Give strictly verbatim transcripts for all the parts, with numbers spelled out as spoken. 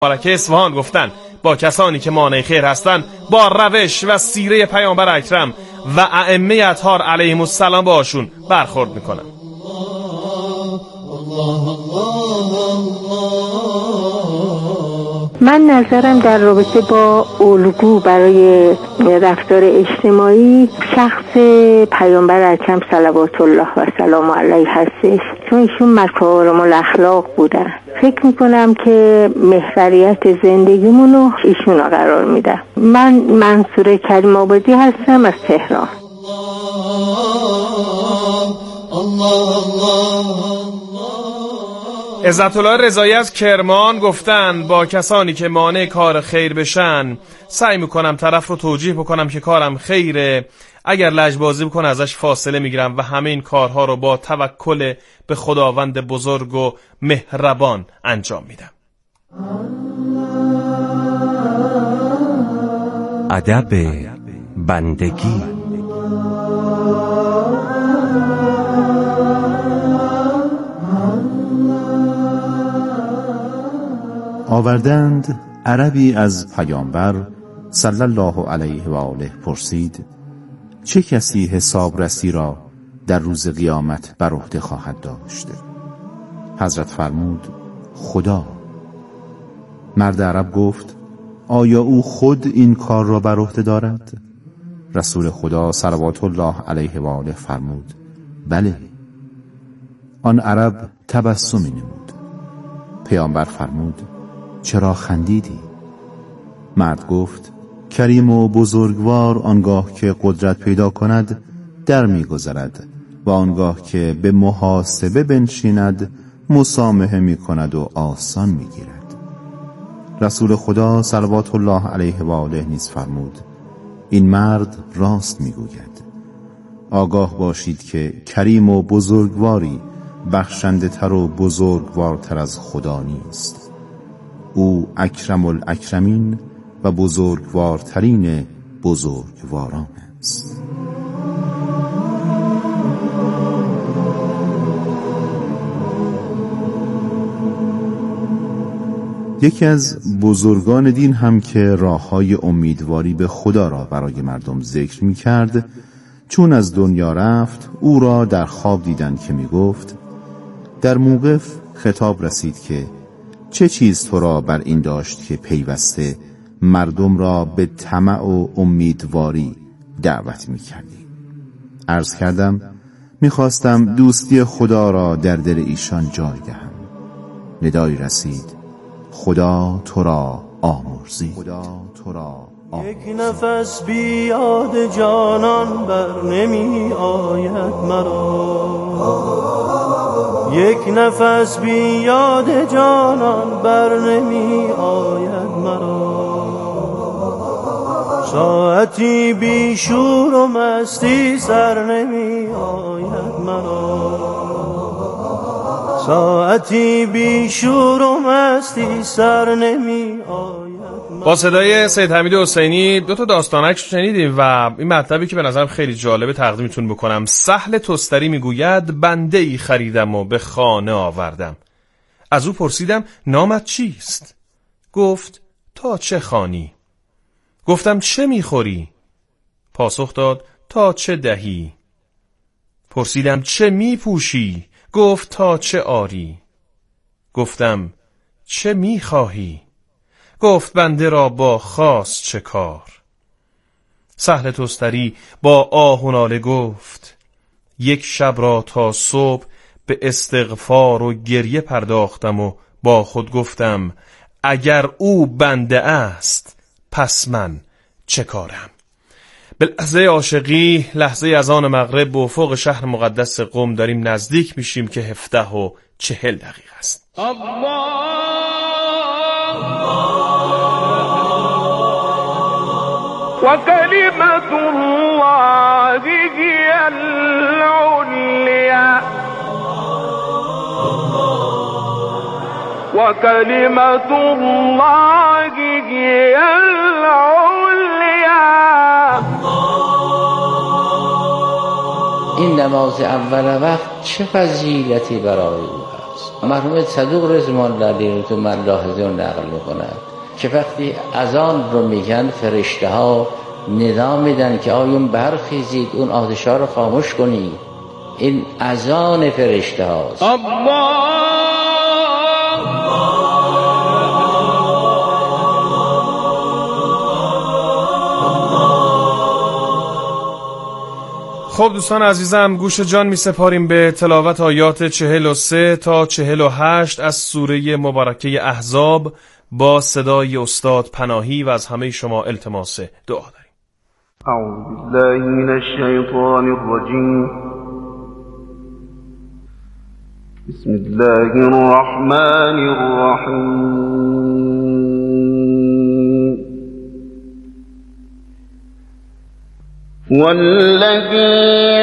مبارکه اصفهان گفتن با کسانی که مانع خیر هستند با روش و سیره پیامبر اکرم و ائمه اطهار علیهم السلام باشون برخورد میکنن. من نظرم در رابطه با الگو برای رفتار اجتماعی شخص پیامبر اکرم صلوات الله و سلام علیه هستش، چون ایشون مکارم الاخلاق بودن. فکر میکنم که محوریت زندگیمونو ایشونا قرار میدن. من منصوره کریم آبادی هستم از تهران. عزت الله رضایی از کرمان گفتن با کسانی که مانع کار خیر بشن سعی میکنم طرف رو توجیه بکنم که کارم خیره، اگر لجبازی بکنه ازش فاصله میگیرم و همه این کارها رو با توکل به خداوند بزرگ و مهربان انجام میدم. ادب بندگی. آوردند عربی از پیامبر صلی الله علیه و آله پرسید چه کسی حساب رسی را در روز قیامت بر عهده خواهد داشت؟ حضرت فرمود خدا. مرد عرب گفت آیا او خود این کار را بر عهده دارد؟ رسول خدا صلوات الله علیه و آله فرمود بله. آن عرب تبسمی نمود. پیامبر فرمود چرا خندیدی؟ مرد گفت کریم و بزرگوار آنگاه که قدرت پیدا کند در می‌گذرد و آنگاه که به محاسبه بنشیند مسامحه می‌کند و آسان می‌گیرد. رسول خدا صلوات الله علیه و آله نیز فرمود این مرد راست می‌گوید. آگاه باشید که کریم و بزرگواری بخشنده تر و بزرگوارتر از خدا نیست. او اکرم الاکرمین و بزرگوارترین بزرگواران است. یکی از بزرگان دین هم که راه‌های امیدواری به خدا را برای مردم ذکر می‌کرد، چون از دنیا رفت او را در خواب دیدند که می‌گفت در موقف خطاب رسید که چه چیز تو را بر این داشت که پیوسته مردم را به طمع و امیدواری دعوت می‌کردی؟ عرض کردم می‌خواستم دوستی خدا را در دل ایشان جای دهم. ندایی رسید خدا تو را آمرزید. خدا تو را آمرزید. یک نفس بی یاد جانان بر نمی آید مرا، یک نفس بی یاد جانان بر نمی آید مرا، ساعتی بی شور و مستی سر نمی آید مرا، ساعتی بی شور و مستی سر نمی آید. با صدای سید حمید حسینی دو تا داستانک شنیدیم و این مطلبی که به نظرم خیلی جالبه تقدیمتون بکنم. سهل تستری میگوید بنده ای خریدم و به خانه آوردم. از او پرسیدم نامت چیست؟ گفت تا چه خوانی؟ گفتم چه میخوری؟ پاسخ داد تا چه دهی؟ پرسیدم چه میپوشی؟ گفت تا چه آری؟ گفتم چه میخواهی؟ گفت بنده را با خاص چه کار؟ سهل تستری با آه و ناله گفت یک شب را تا صبح به استغفار و گریه پرداختم و با خود گفتم اگر او بنده است پس من چه کارم؟ به لحظه عاشقی، لحظه اذان مغرب به افق شهر مقدس قم داریم نزدیک میشیم که هفده و چهل دقیقه است. الله و کلمت الله هی العلیا و کلمت الله هی العلیا. این نماز اول وقت چه فضیلتی برای او هست. مرحوم صدوق رضوان الله رو تو من لاحظه رو نقل میکنند که وقتی اذان رو میگن فرشته ها ندا میدن که آیون برخیزید، اون آتش ها رو خاموش کنید. این اذان فرشته هاست. خب دوستان عزیزم، گوش جان می سپاریم به تلاوت آیات چهل و سه تا چهل و هشت از سوره مبارکه احزاب با صدای استاد پناهی و از همه شما التماس دعا داریم. اعوذ بالله من الشیطان الرجیم. بسم الله الرحمن الرحیم. والذي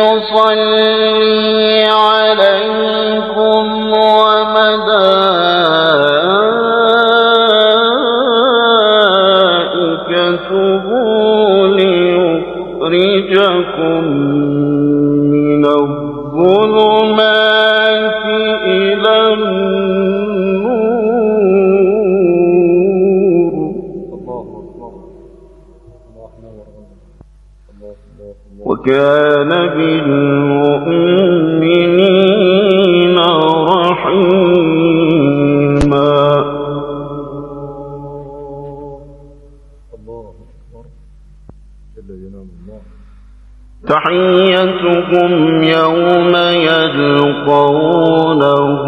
يصلي عليكم وملائكته ليخرجكم من الظلمات إلى النور. وكان بالمؤمنين رحيما. تحيتكم يوم يلقونه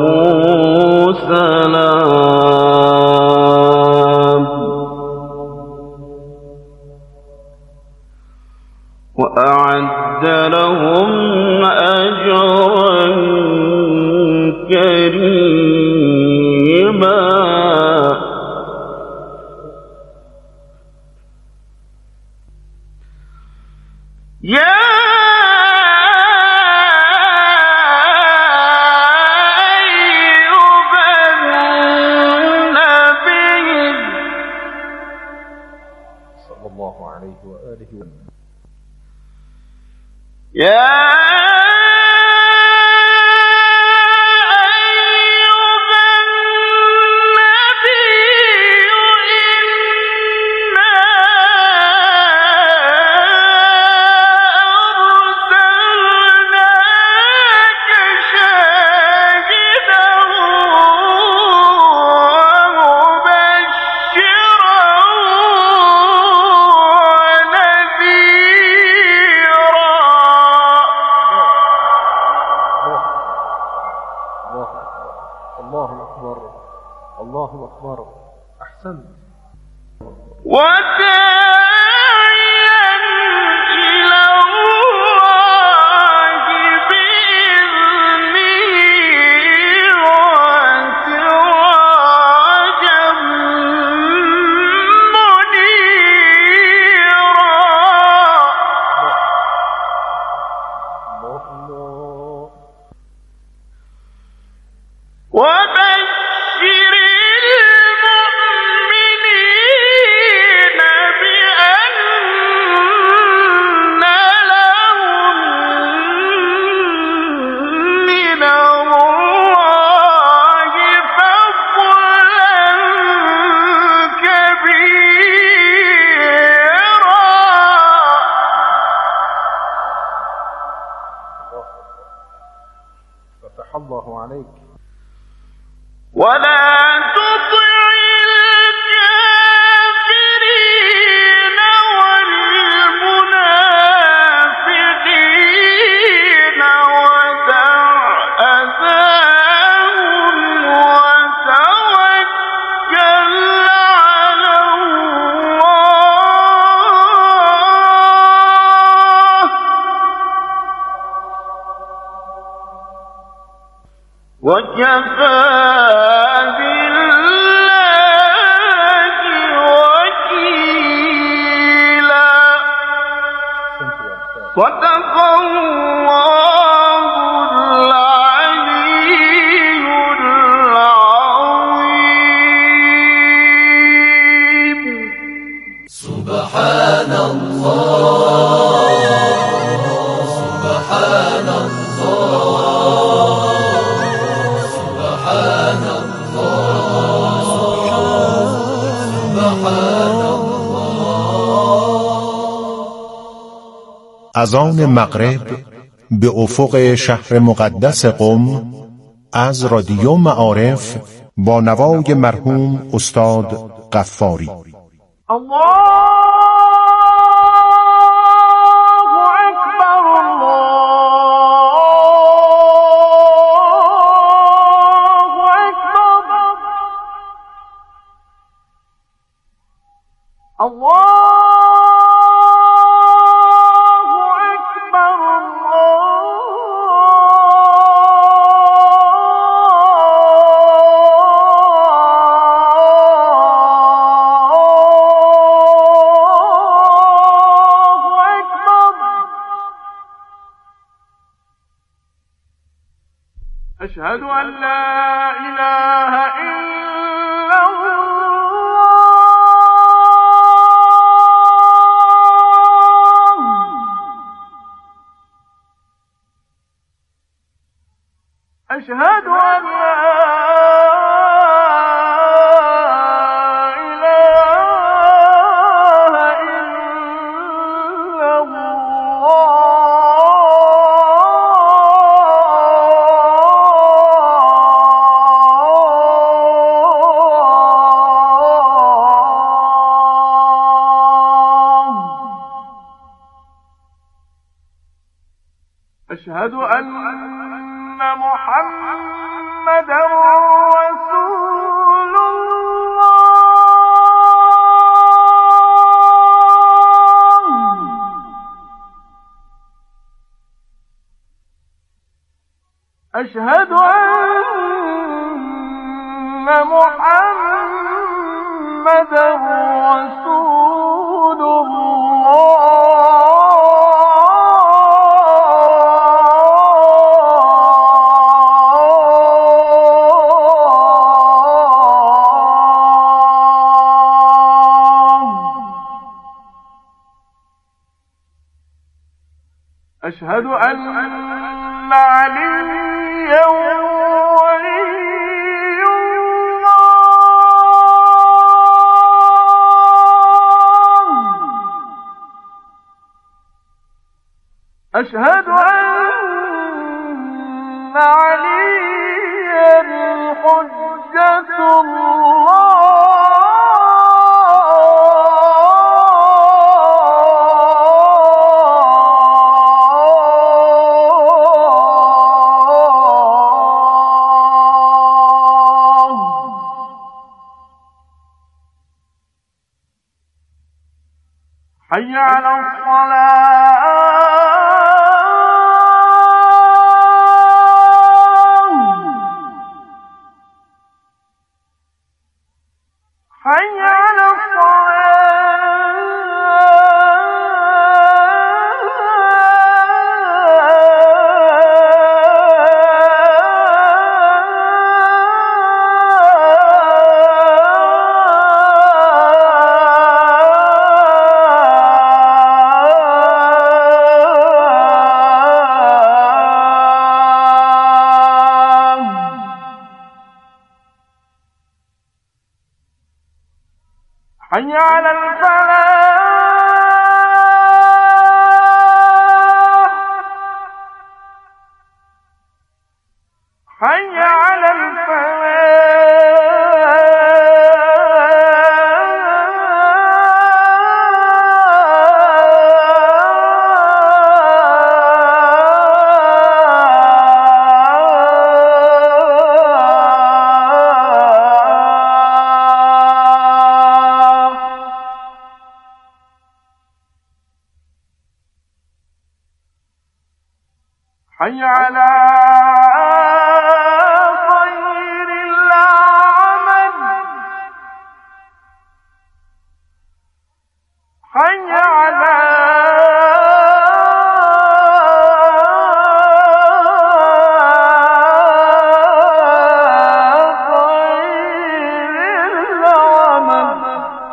سلام وأعد لهم أجرا كريما. يا يا وكفى بالله وكيلا. صدق الله العلي العظيم. سبحان الله سبحان الله سبحان از آن مغرب به افق شهر مقدس قم از رادیو معارف با نوای مرحوم استاد غفاری. أشهد أن لا إله إلا الله أشهد أن لا أشهد أن محمدا رسول الله أشهد أن محمدا رسول الله أشهد أن عليا ولي الله أشهد أن عليا حجة الله حي على الصلاة حي على حي على الفلاح حي على حي على خير العمل حي على خير العمل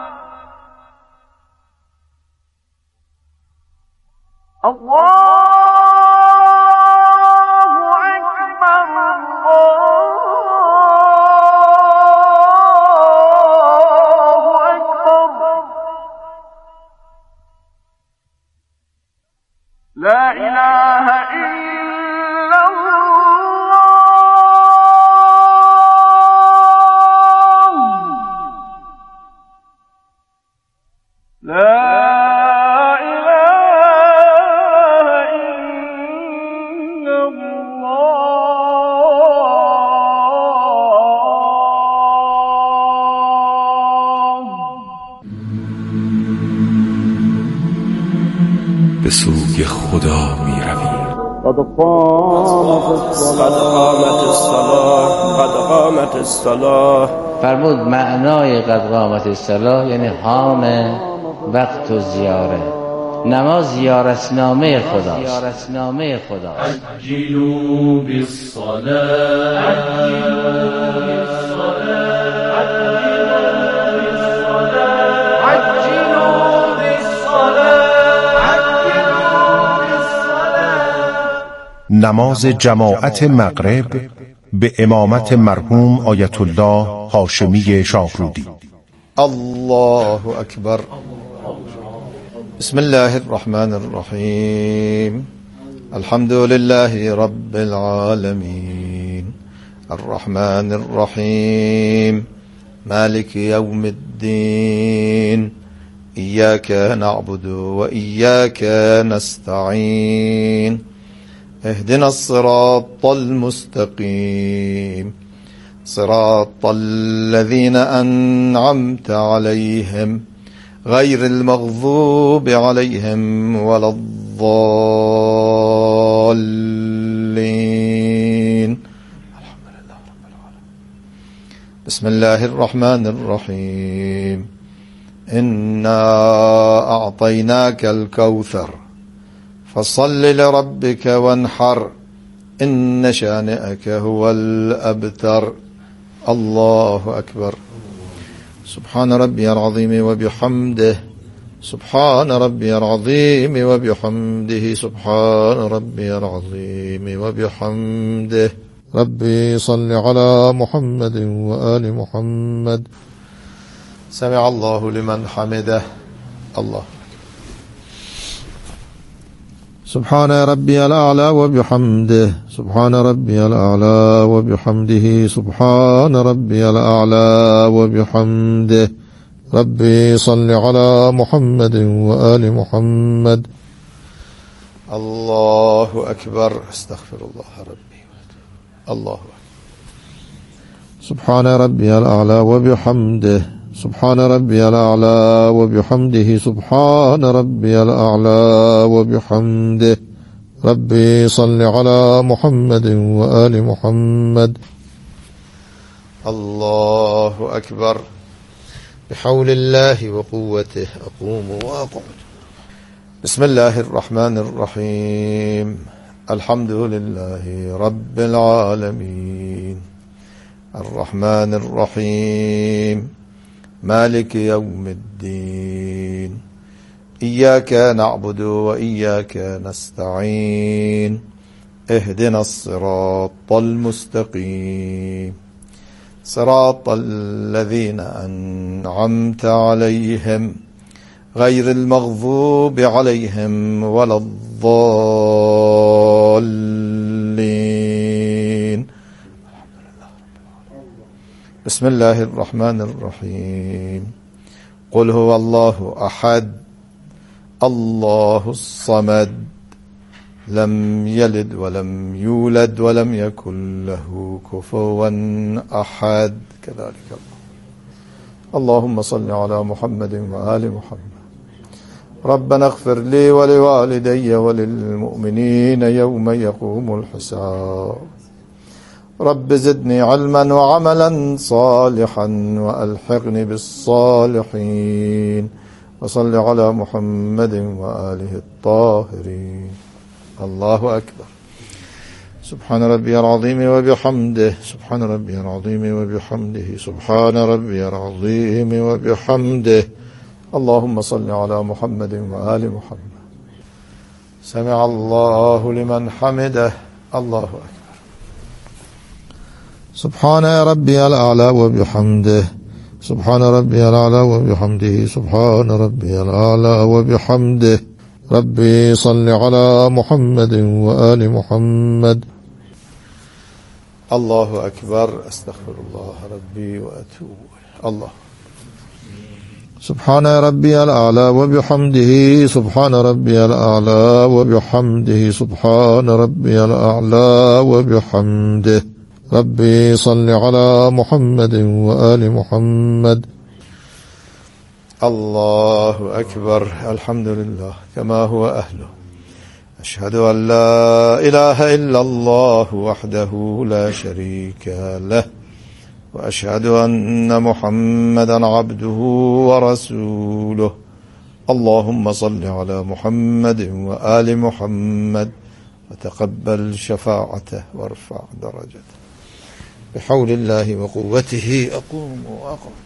الله أكبر لا إله إلا الله لا به سوی خدا می رویم. قد قامت الصلاة قد قامت الصلاة. فرمود معنای قد قامت الصلاة یعنی حان وقت و زیاره. نماز زیارتنامه خدا، زیارتنامه خدا. عجلوا بالصلاة عجلوا بالصلاة نماز جماعت مغرب به امامت مرحوم آیت الله هاشمی شاهرودی. الله اکبر. بسم الله الرحمن الرحیم. الحمد لله رب العالمین الرحمن الرحیم مالک یوم الدین ایاک نعبد و ایاک نستعین اهدنا الصراط المستقيم صراط الذين أنعمت عليهم غير المغضوب عليهم ولا الضالين. الحمد لله رب العالمين. بسم الله الرحمن الرحيم. إنا أعطيناك الكوثر فصل لربك وانحر إن شانئك هو الأبتر. الله أكبر. سبحان ربي العظيم وبحمده سبحان ربي العظيم وبحمده سبحان ربي العظيم وبحمده. ربي صل على محمد وآل محمد. سمع الله لمن حمده. الله. سبحان ربي الأعلى وبحمده سبحان ربي الأعلى وبحمده سبحان ربي الأعلى وبحمده. ربي صل على محمد وآل محمد. الله أكبر. استغفر الله ربي. الله أكبر. سبحان ربي الأعلى وبحمده سبحان ربي الأعلى وبحمده سبحان ربي الأعلى وبحمده. ربي صل على محمد وآل محمد. الله أكبر. بحول الله وقوته أقوم وأقعد. بسم الله الرحمن الرحيم. الحمد لله رب العالمين الرحمن الرحيم مالك يوم الدين إياك نعبد وإياك نستعين اهدنا الصراط المستقيم صراط الذين أنعمت عليهم غير المغضوب عليهم ولا الضالين. بسم الله الرحمن الرحيم. قل هو الله أحد الله الصمد لم يلد ولم يولد ولم يكن له كفوا أحد. كذلك الله. اللهم صل على محمد وآل محمد. ربنا اغفر لي ولوالدي وللمؤمنين يوم يقوم الحساب. رب زدني علما وعملا صالحا وألحقني بالصالحين. وصل على محمد وآله الطاهرين. الله أكبر. سبحان ربي العظيم وبحمده سبحان ربي العظيم وبحمده سبحان ربي العظيم وبحمده. اللهم صل على محمد وآل محمد. سمع الله لمن حمده. الله أكبر. سبحان ربي الأعلى وبحمده سبحان ربي الأعلى وبحمده سبحان ربي الأعلى وبحمده. ربي صل على محمد وآل محمد. الله أكبر. أستغفر الله ربي وأتوب الله. سبحان ربي الأعلى وبحمده سبحان ربي الأعلى وبحمده سبحان ربي الأعلى وبحمده. ربي صل على محمد وآل محمد. الله أكبر. الحمد لله كما هو أهله. أشهد أن لا إله إلا الله وحده لا شريك له، وأشهد أن محمدا عبده ورسوله. اللهم صل على محمد وآل محمد وتقبل شفاعته وارفع درجته. بحول الله وقوته أقوم وأقعد.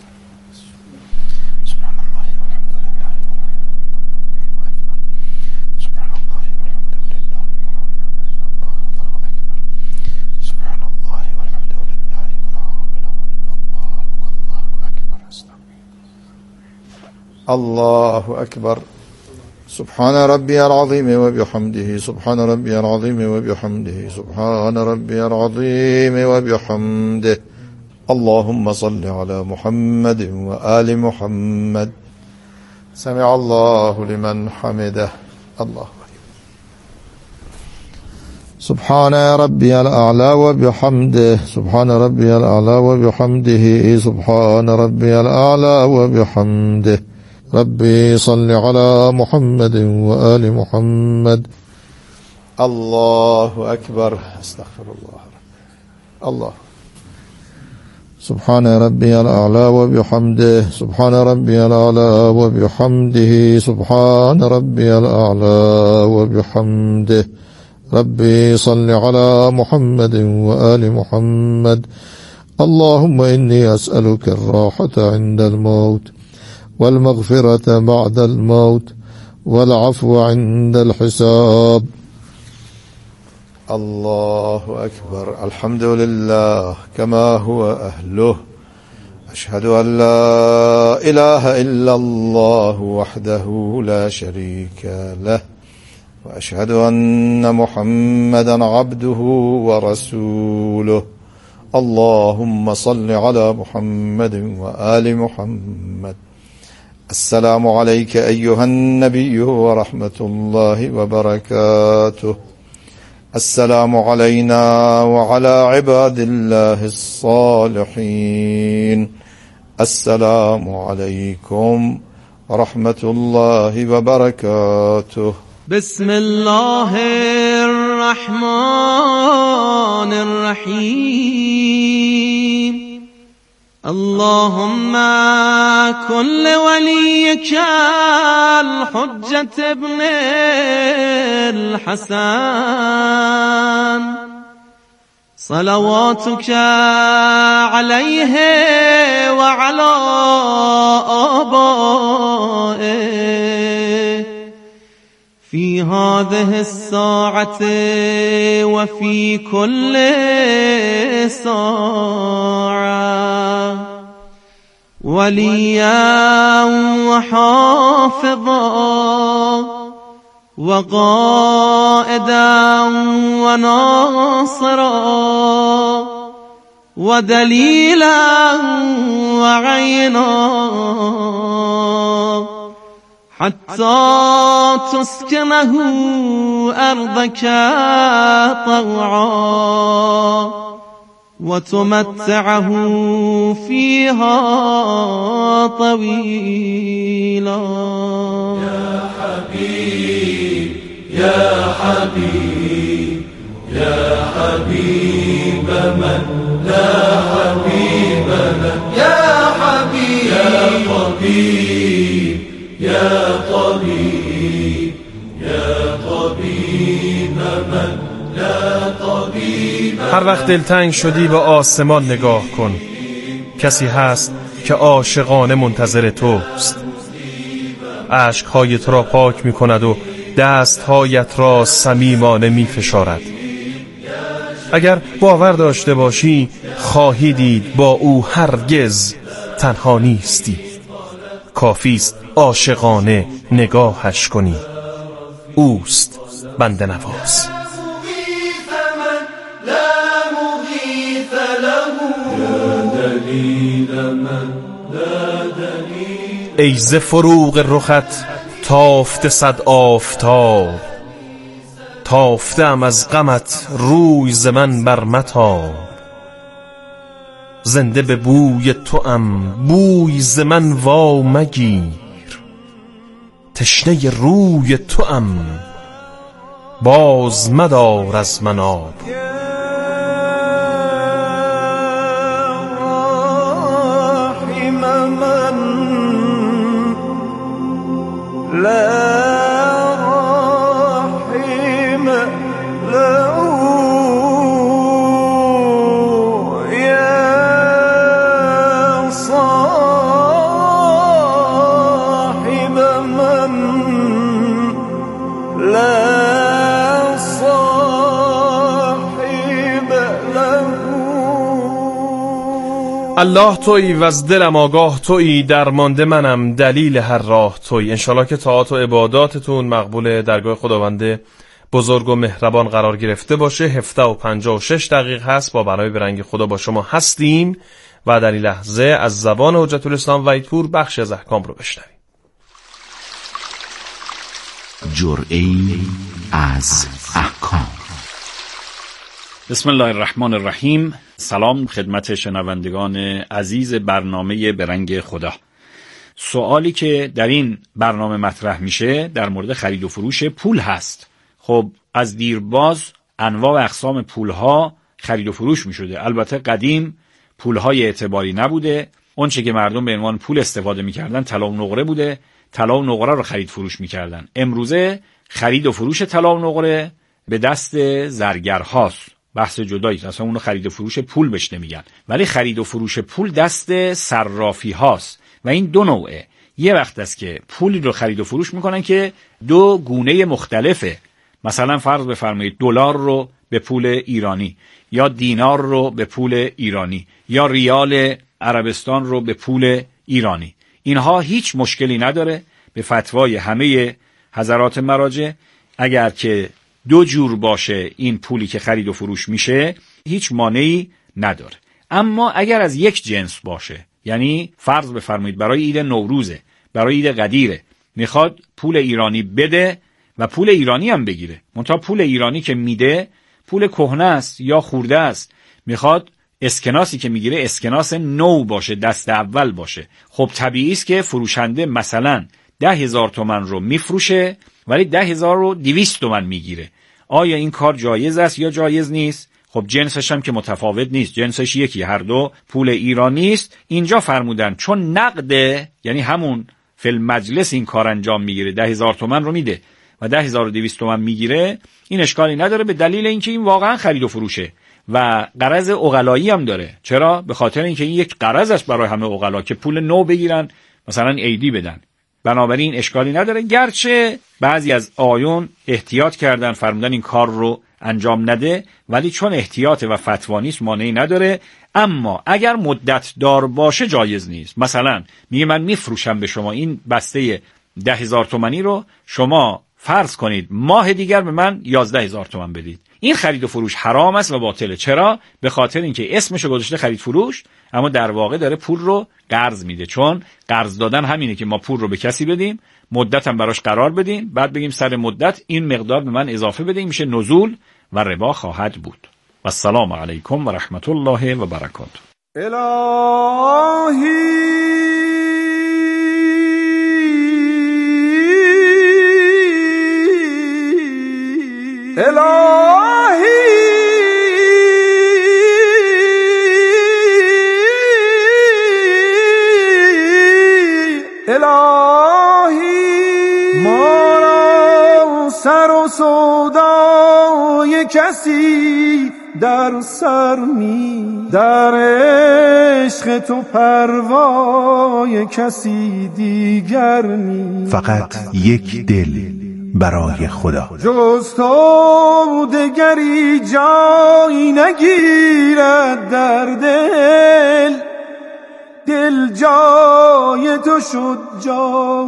الله أكبر. سبحان ربي العظيم وبحمده سبحان ربي العظيم وبحمده سبحان ربي العظيم وبحمده. اللهم صل على محمد وآل محمد. سمع الله لمن حمده. الله سبحان ربي الأعلى وبحمده سبحان ربي الأعلى وبحمده سبحان ربي الأعلى وبحمده. ربي صل على محمد وآل محمد. الله أكبر. أستغفر الله. الله سبحان ربي الأعلى وبحمده سبحان ربي الأعلى وبحمده سبحان ربي الأعلى وبحمده. ربي صل على محمد وآل محمد. اللهم إني أسألك الراحة عند الموت والمغفرة بعد الموت والعفو عند الحساب. الله أكبر. الحمد لله كما هو أهله. أشهد أن لا إله إلا الله وحده لا شريك له، وأشهد أن محمدا عبده ورسوله. اللهم صل على محمد وآل محمد. السلام عليك أيها النبي ورحمة الله وبركاته. السلام علينا وعلى عباد الله الصالحين. السلام عليكم ورحمة الله وبركاته. بسم الله الرحمن الرحيم. اللهم كن لوليك الحجة ابن الحسن صلواتك عليه وعلى آبائه في هذه الساعة وفي كل ساعة، وليا وحافظا وقائدا وناصرا ودليلا وعينا، حتى تسكنه أرضك طوعا وتمتعه فيها طويلا. يا حبيب يا حبيب يا حبيب من لا حبيب له، يا حبيب يا طبيب يا طبيب يا طبيب من لا طبيب. هر وقت دلتنگ شدی به آسمان نگاه کن، کسی هست که عاشقانه منتظر توست. اشک‌های تو را پاک می کند و دست‌هایت را صمیمانه می فشارد. اگر باور داشته باشی خواهی دید با او هرگز تنها نیستی. کافیست عاشقانه نگاهش کنی. اوست بنده نواز. ای ز فروغ رخت تافته صد آفتاب، تافتم از غمت روی ز من بر متاب. زنده به بوی توام بوی ز من وا مگیر، تشنه روی توام باز مدار از من آب. الله تویی و از دلم آگاه تویی، درمانده منم دلیل هر راه تویی. انشالله که طاعات و عباداتتون مقبول درگاه خداوند بزرگ و مهربان قرار گرفته باشه. هفده و پنجاه و شش دقیق هست، با برای برنگ خدا با شما هستیم و در این لحظه از زبان حجت الاسلام وحیدپور بخشی از احکام رو بشنویم. جرعه‌ای از احکام. بسم الله الرحمن الرحیم. سلام خدمت شنوندگان عزیز برنامه برنگ خدا. سوالی که در این برنامه مطرح میشه در مورد خرید و فروش پول هست. خب از دیرباز انواع و اقسام پولها خرید و فروش میشده. البته قدیم پولهای اعتباری نبوده، اون چه که مردم به عنوان پول استفاده میکردن طلا و نقره بوده، طلا و نقره رو خرید فروش میکردن. امروزه خرید و فروش طلا و نقره به دست زرگرهاست، بحث جدایی، اصلا اونو خرید و فروش پول بهش نمیگن، ولی خرید و فروش پول دست صرافی هاست و این دو نوعه. یه وقت است که پولی رو خرید و فروش میکنن که دو گونه مختلفه، مثلا فرض بفرمایید دلار رو به پول ایرانی، یا دینار رو به پول ایرانی، یا ریال عربستان رو به پول ایرانی. اینها هیچ مشکلی نداره. به فتوای همه حضرات مراجع اگر که دو جور باشه این پولی که خرید و فروش میشه هیچ مانعی نداره. اما اگر از یک جنس باشه، یعنی فرض بفرمایید برای عید نوروزه، برای عید قدیره، میخواد پول ایرانی بده و پول ایرانی هم بگیره، منتها پول ایرانی که میده پول کهنه است یا خورده است، میخواد اسکناسی که میگیره اسکناس نو باشه، دست اول باشه. خب طبیعی است که فروشنده مثلا ده هزار تومن رو میفروشه ولی ده هزار رو دویست تومن میگیره. آیا این کار جایز است یا جایز نیست؟ خب جنسش هم که متفاوت نیست، جنسش یکی، هر دو پول ایرانی است. اینجا فرمودن چون نقده، یعنی همون فی مجلس این کار انجام میگیره، ده هزار تومن رو میده و ده هزار و دویست تومن میگیره، این اشکالی نداره به دلیل اینکه این واقعا خرید و فروشه و غرض عقلایی هم داره. چرا؟ به خاطر اینکه این یک غرض است برای همه عقلا که پول نو بگیرن، مثلا عیدی بدن. بنابراین اشکالی نداره، گرچه بعضی از آیون احتیاط کردن فرمودن این کار رو انجام نده، ولی چون احتیاط و فتوا نیست مانعی نداره. اما اگر مدت دار باشه جایز نیست. مثلا میگه من میفروشم به شما این بسته ده هزار تومانی رو، شما فرض کنید ماه دیگر به من یازده هزار تومن بدید. این خرید و فروش حرام است و باطله. چرا؟ به خاطر اینکه اسمشو گذاشته خرید فروش، اما در واقع داره پول رو قرض میده. چون قرض دادن همینه که ما پول رو به کسی بدیم، مدت هم براش قرار بدیم، بعد بگیم سر مدت این مقدار به من اضافه بده، این میشه نزول و ربا خواهد بود. و السلام علیکم و رحمت الله و برکاته. الهی الهی الهی ما را سر و سودای کسی در سر نی، در عشق تو پروای کسی دیگر نی. فقط یک دل برای خدا، جز تو دگری جایی نگیرد در دل، دل جای تو شد جای